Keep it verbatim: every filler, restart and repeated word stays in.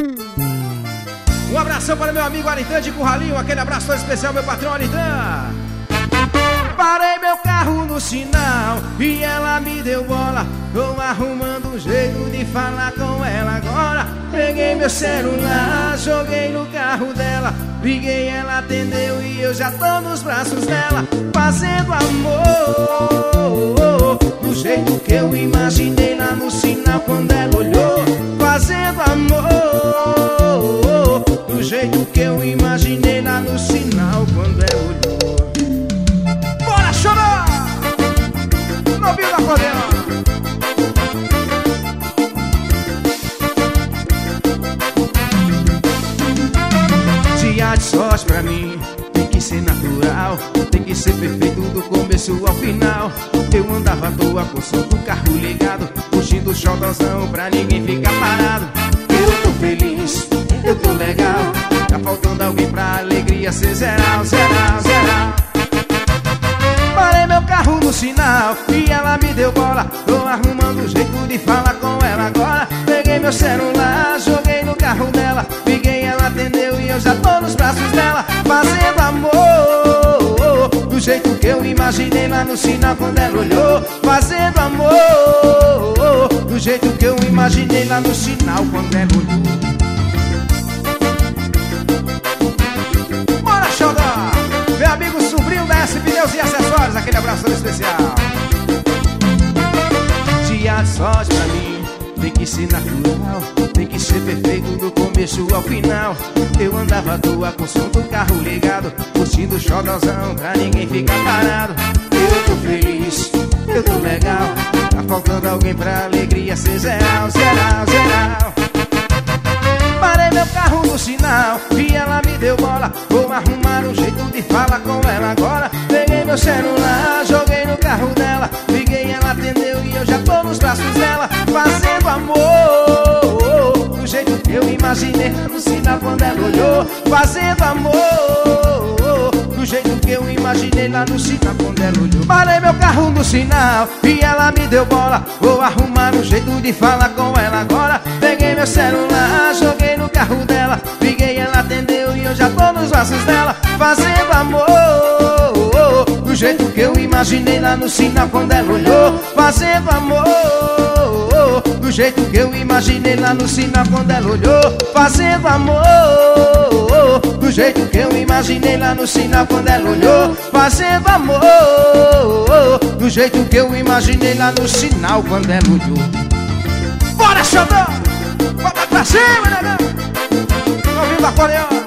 Um abração para meu amigo Aritã de Curralinho. Aquele abraço todo especial, meu patrão Aritã. Parei meu carro no sinal e ela me deu bola. Tô arrumando um jeito de falar com ela agora. Peguei meu celular, joguei no carro dela. Liguei, ela atendeu e eu já tô nos braços dela. Fazendo amor do jeito que eu imaginei lá no sinal quando ela olhou. Fazendo amor do jeito que eu imaginei lá no sinal quando ela olhou. Bora chorar! No Vila Acordeão. Dia de sorte pra mim tem que ser natural, tem que ser perfeito do começo ao final. Eu andava à toa com o som do carro ligado, curtindo o xodozão pra ninguém ficar parado. Eu tô feliz, eu tô legal, tá faltando alguém pra alegria ser geral, geral, geral. Parei meu carro no sinal e ela me deu bola. Tô arrumando um jeito de falar com ela agora. Peguei meu celular, joguei no carro dela. Liguei, ela atendeu e eu já tô nos braços dela. Fazendo amor do jeito que eu imaginei lá no sinal quando ela olhou. Fazendo amor do jeito que eu imaginei lá no sinal quando ela olhou. Bora, xodó! Meu amigo sobrinho da S Pneus e Acessórios, aquele abraço especial. Dia de sorte pra mim tem que ser natural, tem que ser perfeito do começo ao final. Eu andava à toa com o som do carro ligado, curtindo o xodozão pra ninguém ficar parado. Eu tô feliz, eu tô legal, tá faltando alguém pra alegria ser geral, geral, geral. Parei meu carro no sinal e ela me deu bola. Vou arrumar um jeito de falar com ela agora. Peguei meu celular, joguei no carro dela. Liguei, ela atendeu e eu já tô nos braços dela. Fazendo amor do jeito que eu imaginei no sinal quando ela olhou. Fazendo amor do jeito que eu imaginei lá no sinal quando ela olhou. Parei meu carro no sinal e ela me deu bola. Vou arrumar um jeito de falar com ela agora. Peguei meu celular, joguei no carro dela. Liguei, ela atendeu e eu já tô nos braços dela. Fazendo amor do jeito que eu imaginei lá no sinal quando ela olhou. Fazendo amor do jeito que eu imaginei lá no sinal quando ela olhou. Fazendo amor do jeito que eu imaginei lá no sinal quando ela olhou. Fazendo amor do jeito que eu imaginei lá no sinal quando ela olhou. Bora, xodó! Bota pra cima, negão! Ouvindo a coreana.